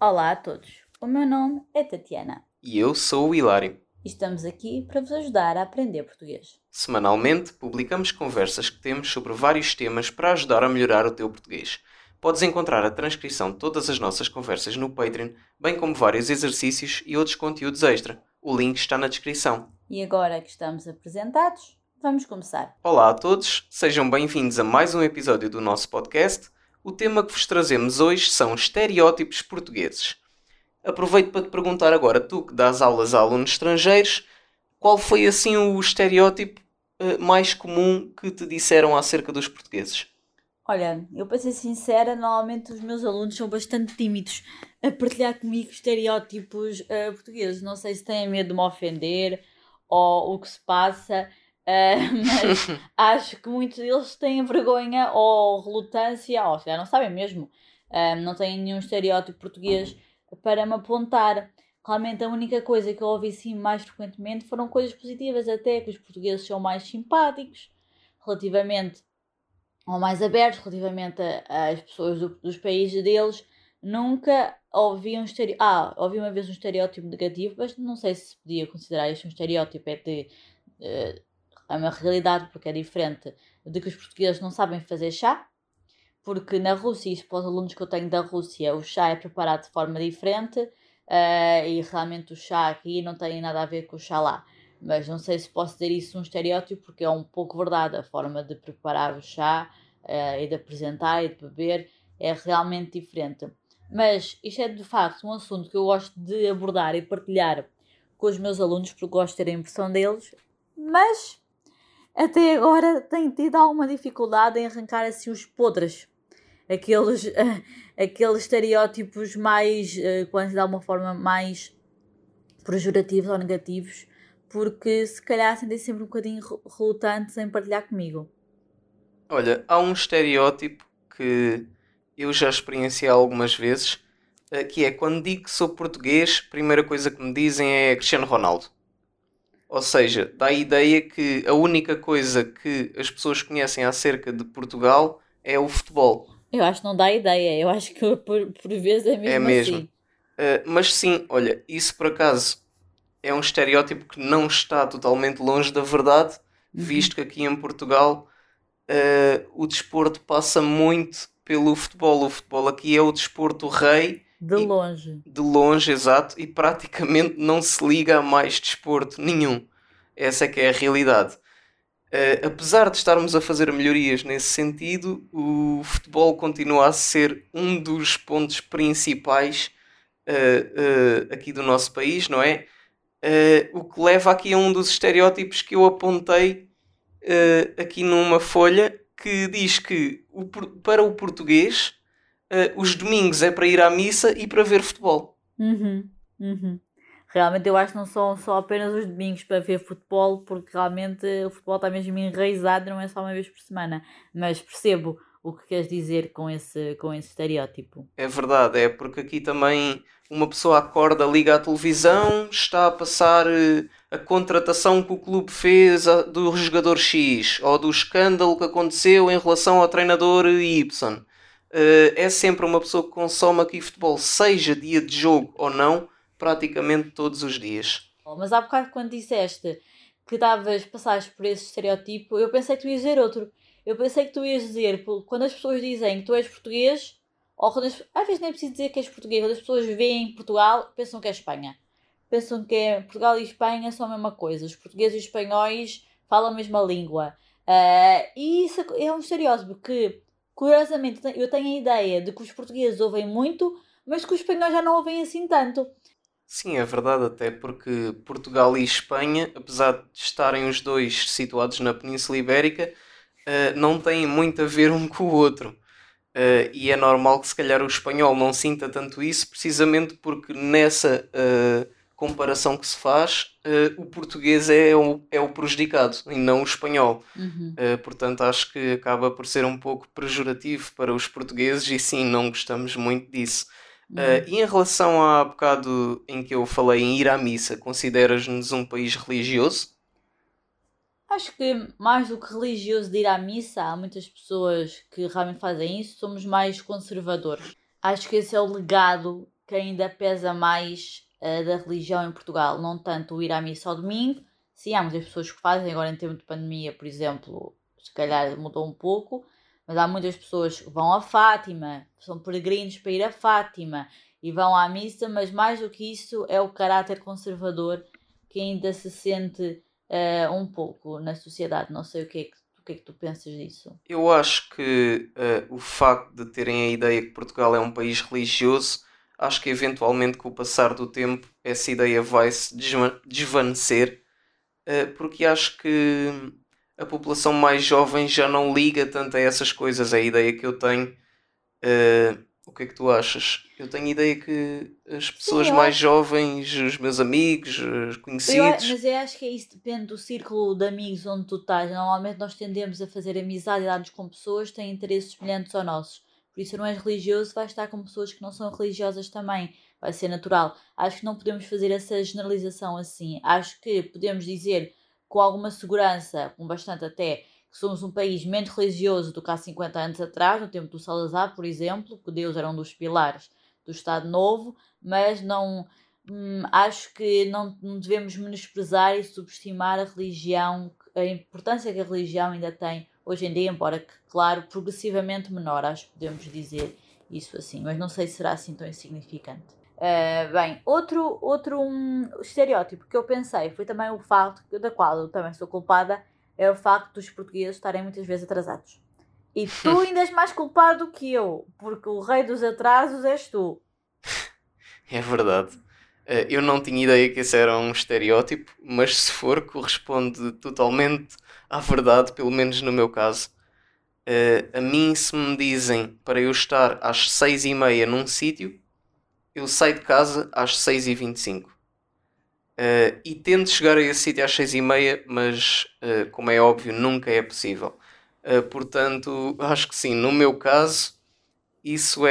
Olá a todos, o meu nome é Tatiana E eu sou o Hilário. e estamos aqui para vos ajudar a aprender português. Semanalmente, publicamos conversas que temos sobre vários temas para ajudar a melhorar o teu português. Podes encontrar a transcrição de todas as nossas conversas no Patreon, bem como vários exercícios e outros conteúdos extra. O link está na descrição. E agora que estamos apresentados, vamos começar. Olá a todos, sejam bem-vindos a mais um episódio do nosso podcast. O tema que vos trazemos hoje são estereótipos portugueses. Aproveito para te perguntar agora, tu que dás aulas a alunos estrangeiros, qual foi assim o estereótipo mais comum que te disseram acerca dos portugueses? Olha, eu para ser sincera, normalmente os meus alunos são bastante tímidos a partilhar comigo estereótipos portugueses. Não sei se têm medo de me ofender ou o que se passa, mas acho que muitos deles têm vergonha ou relutância, ou se calhar não sabem mesmo, não têm nenhum estereótipo português para me apontar. Realmente a única coisa que eu ouvi sim mais frequentemente foram coisas positivas, até que os portugueses são mais simpáticos relativamente ou mais abertos relativamente às pessoas dos países deles. Nunca ouvi ouvi uma vez um estereótipo negativo, mas não sei se podia considerar isto um estereótipo, é uma realidade, porque é diferente de que os portugueses não sabem fazer chá, porque na Rússia, isso para os alunos que eu tenho da Rússia, o chá é preparado de forma diferente, e realmente o chá aqui não tem nada a ver com o chá lá. Mas não sei se posso dizer isso um estereótipo, porque é um pouco verdade. A forma de preparar o chá, e de apresentar e de beber é realmente diferente. Mas isto é de facto um assunto que eu gosto de abordar e partilhar com os meus alunos, porque gosto de ter a impressão deles, mas até agora tenho tido alguma dificuldade em arrancar assim os podres, aqueles, aqueles estereótipos mais, quando se dá uma forma mais pejorativos ou negativos, porque se calhar sentem sempre um bocadinho relutantes em partilhar comigo. Olha, há um estereótipo que eu já experienciei algumas vezes, que é quando digo que sou português, a primeira coisa que me dizem é Cristiano Ronaldo. Ou seja, dá a ideia que a única coisa que as pessoas conhecem acerca de Portugal é o futebol. Eu acho que não dá ideia, eu acho que por vezes é É mesmo mesmo. assim. Mas sim, olha, isso por acaso é um estereótipo que não está totalmente longe da verdade, Uhum. visto que aqui em Portugal o desporto passa muito pelo futebol. O futebol aqui é o desporto rei De e longe. de longe, exato, e praticamente não se liga a mais desporto nenhum. Essa é que é a realidade. Apesar de estarmos a fazer melhorias nesse sentido, o futebol continua a ser um dos pontos principais aqui do nosso país, não é? O que leva aqui a um dos estereótipos que eu apontei aqui numa folha que diz que para o português os domingos é para ir à missa e para ver futebol. Uhum, uhum. Realmente eu acho que não são só apenas os domingos para ver futebol, porque realmente o futebol está mesmo enraizado, não é só uma vez por semana. Mas percebo o que queres dizer com esse estereótipo. É verdade, é porque aqui também uma pessoa acorda, liga à televisão, está a passar a contratação que o clube fez do jogador X ou do escândalo que aconteceu em relação ao treinador Y. É sempre uma pessoa que consome aqui futebol, seja dia de jogo ou não, praticamente todos os dias. Mas há bocado quando disseste que passaste por esse estereótipo, eu pensei que tu ias dizer outro. Eu pensei que tu ias dizer, quando as pessoas dizem que tu és português, ou às vezes nem é preciso dizer que és português, quando as pessoas veem Portugal, pensam que é Espanha. Pensam que Portugal e Espanha são a mesma coisa. Os portugueses e os espanhóis falam a mesma língua. E isso é um estereótipo que, curiosamente, eu tenho a ideia de que os portugueses ouvem muito, mas que os espanhóis já não ouvem assim tanto. Sim, é verdade, até porque Portugal e Espanha, apesar de estarem os dois situados na Península Ibérica, não têm muito a ver um com o outro. E é normal que se calhar o espanhol não sinta tanto isso, precisamente porque nessa comparação que se faz, o português é o prejudicado e não o espanhol. Uhum. Portanto, acho que acaba por ser um pouco pejorativo para os portugueses e sim, não gostamos muito disso. Uhum. E em relação a bocado em que eu falei em ir à missa, consideras-nos um país religioso? Acho que mais do que religioso de ir à missa, há muitas pessoas que realmente fazem isso, somos mais conservadores. Acho que esse é o legado que ainda pesa mais da religião em Portugal, não tanto o ir à missa ao domingo. Sim, há muitas pessoas que fazem, agora em tempo de pandemia, por exemplo, se calhar mudou um pouco, mas há muitas pessoas que vão a Fátima, são peregrinos para ir a Fátima e vão à missa, mas mais do que isso é o caráter conservador que ainda se sente um pouco na sociedade. Não sei o que é que tu pensas disso. Eu acho que o facto de terem a ideia que Portugal é um país religioso, acho que eventualmente com o passar do tempo essa ideia vai se desvanecer, porque acho que a população mais jovem já não liga tanto a essas coisas. É a ideia que eu tenho. O que é que tu achas? Eu tenho a ideia que as Sim, pessoas eu mais acho. jovens, os meus amigos, os Mas conhecidos. eu acho que isso depende do círculo de amigos onde tu estás. Normalmente nós tendemos a fazer amizade e dar-nos com pessoas que têm interesses semelhantes aos nossos. Por isso, não és religioso, vais estar com pessoas que não são religiosas também. Vai ser natural. Acho que não podemos fazer essa generalização assim. Acho que podemos dizer com alguma segurança, com bastante até, que somos um país menos religioso do que há 50 anos atrás, no tempo do Salazar, por exemplo, que Deus era um dos pilares do Estado Novo, mas não. Acho que não devemos menosprezar e subestimar a religião, a importância que a religião ainda tem hoje em dia, embora que, claro, progressivamente menor, acho que podemos dizer isso assim, mas não sei se será assim tão insignificante. Bem, outro estereótipo que eu pensei foi também o facto, da qual eu também sou culpada, é o facto dos portugueses estarem muitas vezes atrasados. E tu ainda és mais culpado do que eu, porque o rei dos atrasos és tu. É verdade. Eu não tinha ideia que esse era um estereótipo, mas se for, corresponde totalmente à verdade, pelo menos no meu caso. A mim, se me dizem para eu estar às 6h30 num sítio, eu saio de casa às 6h25. E tento chegar a esse sítio às 6h30, mas, como é óbvio, nunca é possível. Portanto, acho que sim, no meu caso, isso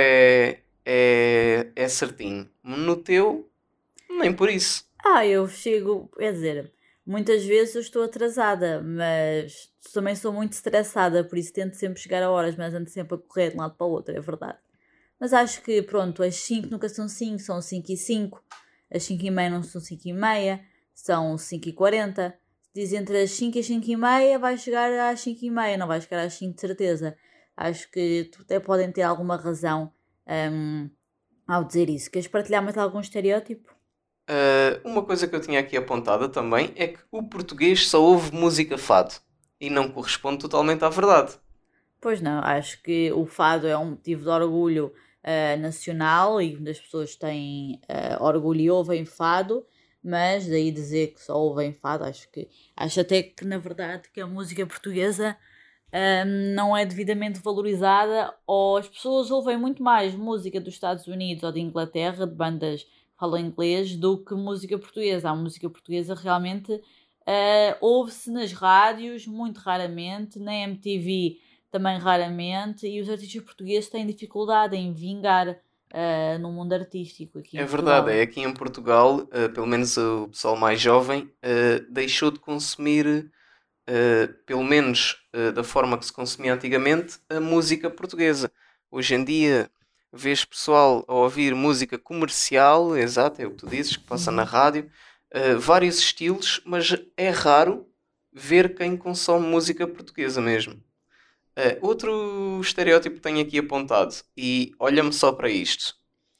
é certinho. No teu, nem por isso. Eu chego, quer dizer, muitas vezes eu estou atrasada, mas também sou muito estressada, por isso tento sempre chegar a horas, mas ando sempre a correr de um lado para o outro, é verdade. Mas acho que, pronto, as 5 nunca são 5, são 5h05, as 5h30 não são 5h30, são 5h40. Se diz entre as 5 e as 5h30, vai chegar às 5h30, não vai chegar às 5 de certeza. Acho que até podem ter alguma razão, hum, ao dizer isso. Queres partilhar mais algum estereótipo? Uma coisa que eu tinha aqui apontada também é que o português só ouve música fado e não corresponde totalmente à verdade. Pois não, acho que o fado é um motivo de orgulho nacional e as pessoas têm orgulho e ouvem fado, mas daí dizer que só ouvem fado, acho até que na verdade que a música portuguesa não é devidamente valorizada, ou as pessoas ouvem muito mais música dos Estados Unidos ou de Inglaterra, de bandas que falam inglês, do que música portuguesa. A música portuguesa realmente ouve-se nas rádios, muito raramente, na MTV também raramente, e os artistas portugueses têm dificuldade em vingar no mundo artístico aqui em É verdade, Portugal. é aqui em Portugal, pelo menos o pessoal mais jovem, deixou de consumir, pelo menos da forma que se consumia antigamente, a música portuguesa. Hoje em dia vês pessoal a ouvir música comercial, exato, é o que tu dizes, que passa na Uhum. rádio, vários estilos, mas é raro ver quem consome música portuguesa mesmo. Outro estereótipo que tenho aqui apontado, e olha-me só para isto.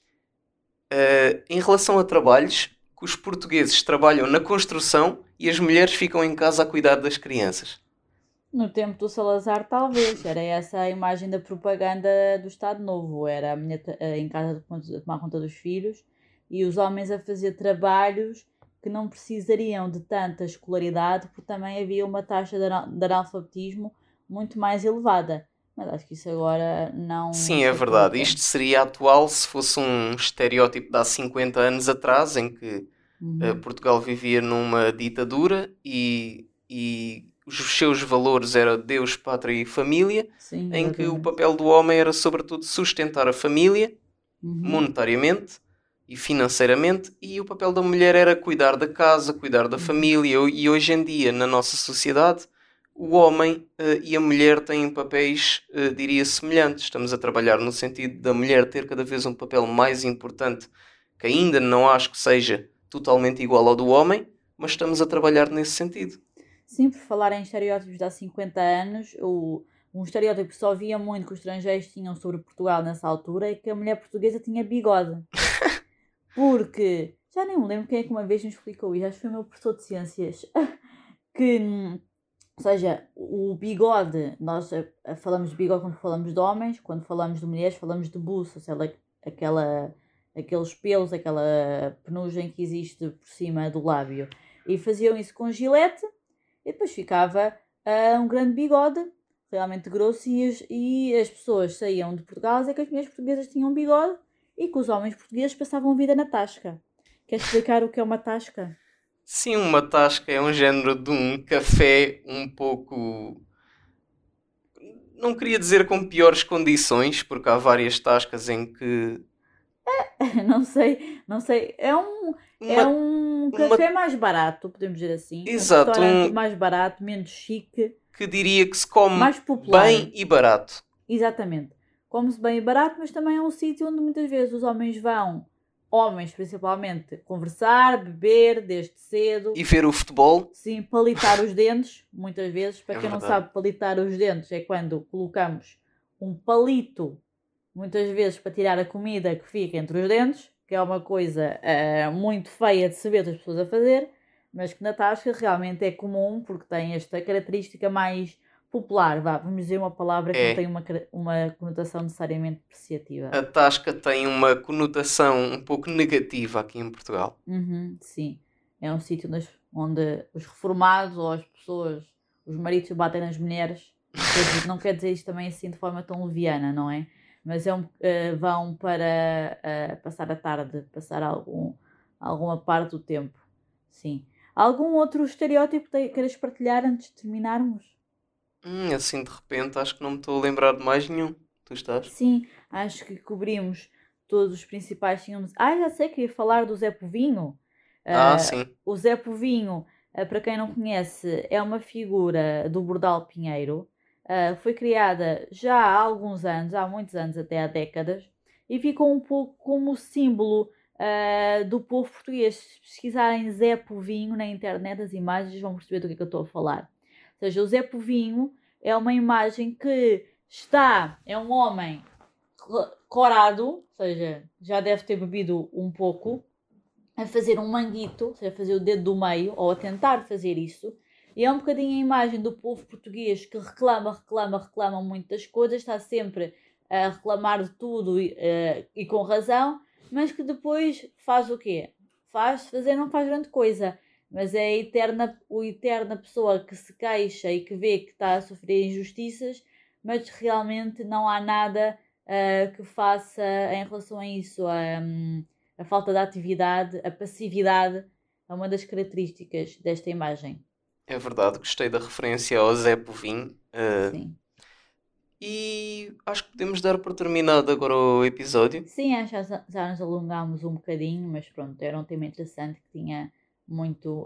Em relação a trabalhos, que os portugueses trabalham na construção e as mulheres ficam em casa a cuidar das crianças. No tempo do Salazar, talvez. Era essa a imagem da propaganda do Estado Novo. Era a mulher em casa de tomar conta dos filhos e os homens a fazer trabalhos que não precisariam de tanta escolaridade, porque também havia uma taxa de analfabetismo muito mais elevada. Mas acho que isso agora não Sim, é se verdade. aplica. Isto seria atual se fosse um estereótipo de há 50 anos atrás, em que Uhum. Portugal vivia numa ditadura e os seus valores eram Deus, pátria e família, Sim, em que o exatamente. papel do homem era, sobretudo, sustentar a família Uhum. monetariamente e financeiramente, e o papel da mulher era cuidar da casa, cuidar da Uhum. família. E hoje em dia, na nossa sociedade, o homem e a mulher têm papéis, diria, semelhantes. Estamos a trabalhar no sentido da mulher ter cada vez um papel mais importante, que ainda não acho que seja totalmente igual ao do homem, mas estamos a trabalhar nesse sentido. Sim, por falar em estereótipos de há 50 anos, um estereótipo que só via muito que os estrangeiros tinham sobre Portugal nessa altura é que a mulher portuguesa tinha bigode. Porque, já nem me lembro quem é que uma vez me explicou isso, acho que foi o meu professor de ciências, que, ou seja, o bigode, nós falamos de bigode quando falamos de homens, quando falamos de mulheres falamos de buço, ou seja, aqueles pelos, aquela penugem que existe por cima do lábio. E faziam isso com gilete e depois ficava um grande bigode, realmente grosso, e as pessoas saíam de Portugal a dizer que as mulheres portuguesas tinham bigode e que os homens portugueses passavam a vida na tasca. Queres explicar o que é uma tasca? Sim, uma tasca é um género de um café um pouco... Não queria dizer com piores condições, porque há várias tascas em que... Não sei. É Uma, um uma... café mais barato, podemos dizer assim. Um Exato, restaurante mais barato, menos chique, que diria que se come mais popular. bem e barato. Exatamente. Come-se bem e barato, mas também é um sítio onde muitas vezes os homens vão, homens principalmente, conversar, beber desde cedo. E ver o futebol. Sim, palitar os dentes, muitas vezes. Para É quem não verdade. sabe, palitar os dentes é quando colocamos um palito, muitas vezes para tirar a comida que fica entre os dentes, que é uma coisa muito feia de se ver as pessoas a fazer, mas que na tasca realmente é comum porque tem esta característica mais popular. Vamos dizer uma palavra que não tem uma conotação necessariamente depreciativa. A tasca tem uma conotação um pouco negativa aqui em Portugal. Sim, é um sítio onde os reformados ou as pessoas, os maridos batem nas mulheres. Não quer dizer isto também assim de forma tão leviana, não é? Mas vão para passar a tarde, passar alguma parte do tempo. Sim. Algum outro estereótipo que queiras partilhar antes de terminarmos? Assim de repente acho que não me estou a lembrar de mais nenhum. Tu estás? Sim, acho que cobrimos todos os principais. Já sei, queria falar do Zé Povinho. Sim. O Zé Povinho, para quem não conhece, é uma figura do Bordal Pinheiro. Foi criada já há alguns anos, há muitos anos, até há décadas, e ficou um pouco como símbolo do povo português. Se pesquisarem Zé Povinho na internet, as imagens vão perceber do que eu estou a falar. Ou seja, o Zé Povinho é uma imagem que é um homem corado, ou seja, já deve ter bebido um pouco, a fazer um manguito, ou seja, a fazer o dedo do meio, ou a tentar fazer isso. E é um bocadinho a imagem do povo português que reclama muitas coisas, está sempre a reclamar de tudo e com razão, mas que depois faz o quê? Não faz grande coisa, mas é a eterna pessoa que se queixa e que vê que está a sofrer injustiças, mas realmente não há nada que faça em relação a isso. A falta de atividade, a passividade é uma das características desta imagem. É verdade, gostei da referência ao Zé Povinho. Sim. E acho que podemos dar por terminado agora o episódio. Sim, acho que já nos alongámos um bocadinho, mas pronto, era um tema interessante que tinha muito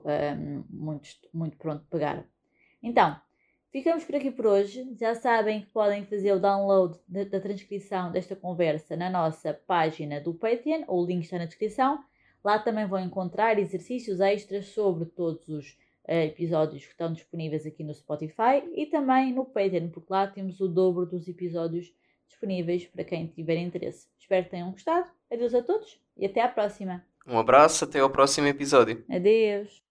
pronto de pegar. Então, ficamos por aqui por hoje. Já sabem que podem fazer o download da transcrição desta conversa na nossa página do Patreon, o link está na descrição. Lá também vão encontrar exercícios extras sobre todos os episódios que estão disponíveis aqui no Spotify e também no Patreon, porque lá temos o dobro dos episódios disponíveis para quem tiver interesse. Espero que tenham gostado. Adeus a todos e até à próxima. Um abraço, até ao próximo episódio. Adeus.